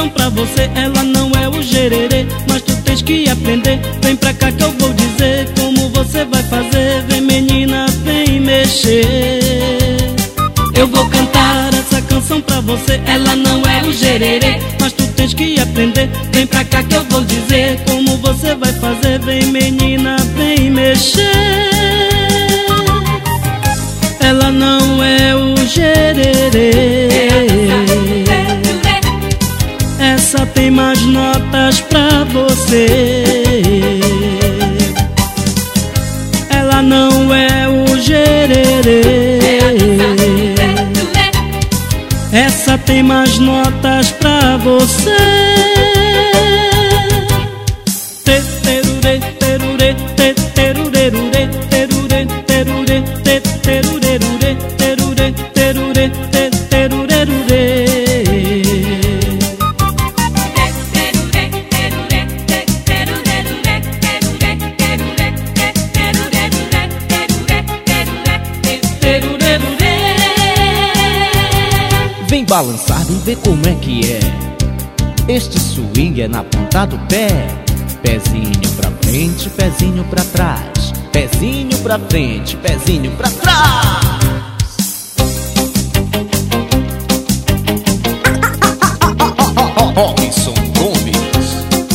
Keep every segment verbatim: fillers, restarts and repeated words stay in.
pra você, ela não é o gererê, mas tu tens que aprender. Vem pra cá que eu vou dizer como você vai fazer. Vem menina, vem mexer. Eu vou cantar essa canção pra você, ela não é o gererê, mas tu tens que aprender. Vem pra cá que eu vou dizer como você vai fazer. Vem menina, vem mexer. Ela não é o gererê, essa tem mais notas pra você. Ela não é o gererê, essa tem mais notas pra você. Terurê, terurê, terurê, terurê, terurê, terurê, terurê, terurê, terurê, terurê. Vem balançar, vem ver como é que é. Este swing é na ponta do pé. Pezinho pra frente, pezinho pra trás. Pezinho pra frente, pezinho pra trás. Robson Gomes.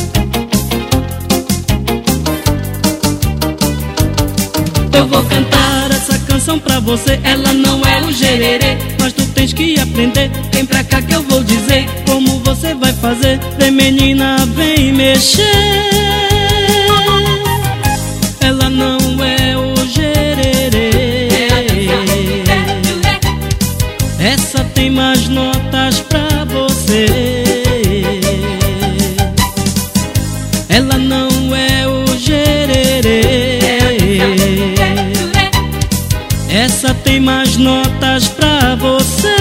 Eu vou cantar essa canção pra você, ela não é o gererê, mas tu tens que aprender. Vem pra cá que eu vou dizer como você vai fazer. Vem menina, vem mexer. Ela não é o gererê, essa tem mais notas pra você. Ela não é o gererê, essa tem mais notas pra você.